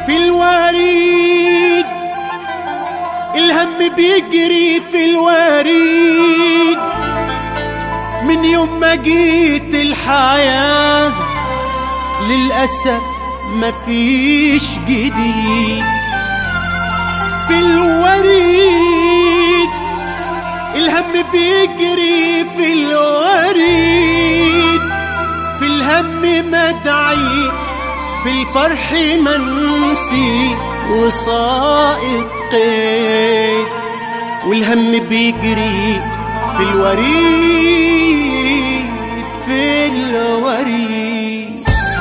في الوريد، الهم بيجري في الوريد من يوم ما جيت الحياة، للأسف مفيش جديد. في الوريد الهم بيجري في الوريد، في الهم مدعي في الفرح منسي وساقط قيد، والهم بيجري في الوريد في الوريد.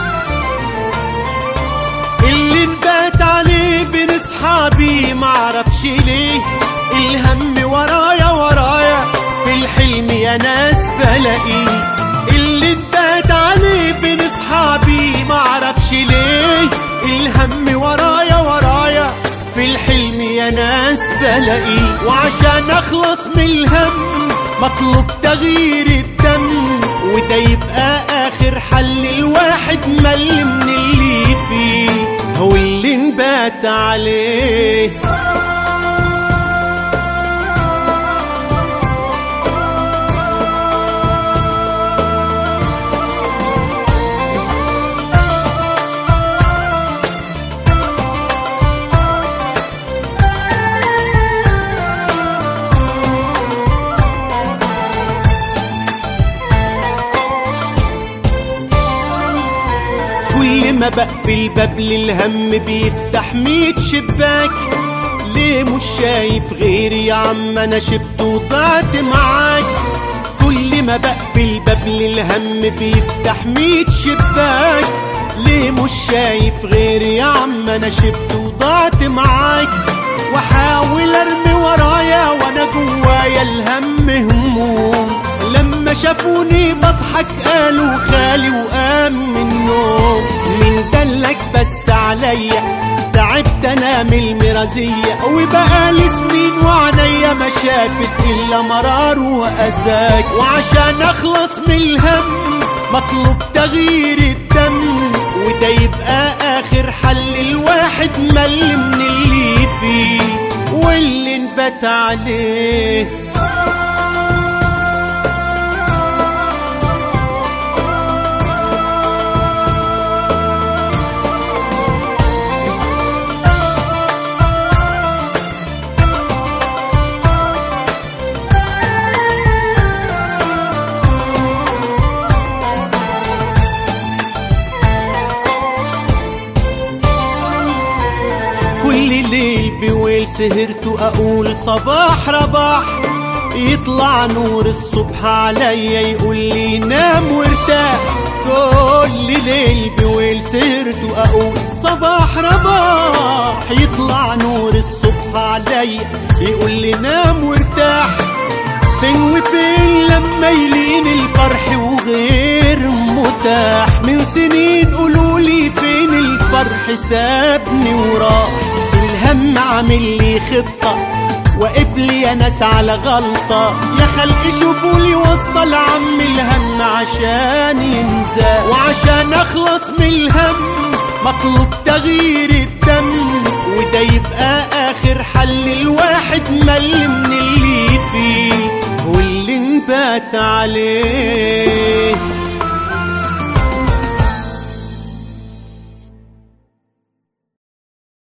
اللي نبات عليه بنصحى بيه معرفش ليه، الهم ورايا ورايا في الحلم يا ناس بلاقيه. اللي نبات عليه بنصحى بيه معرفش ليه، الهم ورايا ورايا في الحلم يا ناس بلاقيه. وعشان اخلص من الهم مطلوب تغيير الدم، وده يبقى اخر حل الواحد مل من اللي فيه، هو اللي نبات عليه. كل ما بقفل الباب للهم بيفتح 100 شباك، ليه مش شايف غيري يا عم انا شبت وضعت معاك. كل ما بقفل الباب للهم بيفتح 100 شباك، ليه مش شايف غيري يا عم انا شبت وضعت معاك. واحاول ارمي ورايا وانا جوايا الهم هموم، لما شافوني بضحك قالوا خالي وقام من النوم. من دلك بس عليا تعبت انا من المرازية، وبقالي سنين وعنيا ما شافت الا مرار واذاك. وعشان اخلص من الهم مطلوب تغيير الدم، وده يبقى اخر حل الواحد مل من اللي فيه واللي نبات عليه. كل ليل بويل سهرت أقول صباح رباح، يطلع نور الصبح عليا يقول لي نام وارتاح. كل ليل بويل سهرت أقول صباح رباح، يطلع نور الصبح عليا يقول لي نام وارتاح. فين وفين لما يلين الفرح وغير متاح، من سنين قولولي فين الفرح سابني وراح. الهم عامل لي خطة واقف لي يا ناس على غلطة، يا خلق شوفولي واسطة لعم الهم عشان ينزاح. وعشان اخلص من الهم مطلوب تغيير الدم، وده يبقى اخر حل الواحد مل من اللي فيه واللي نبات عليه.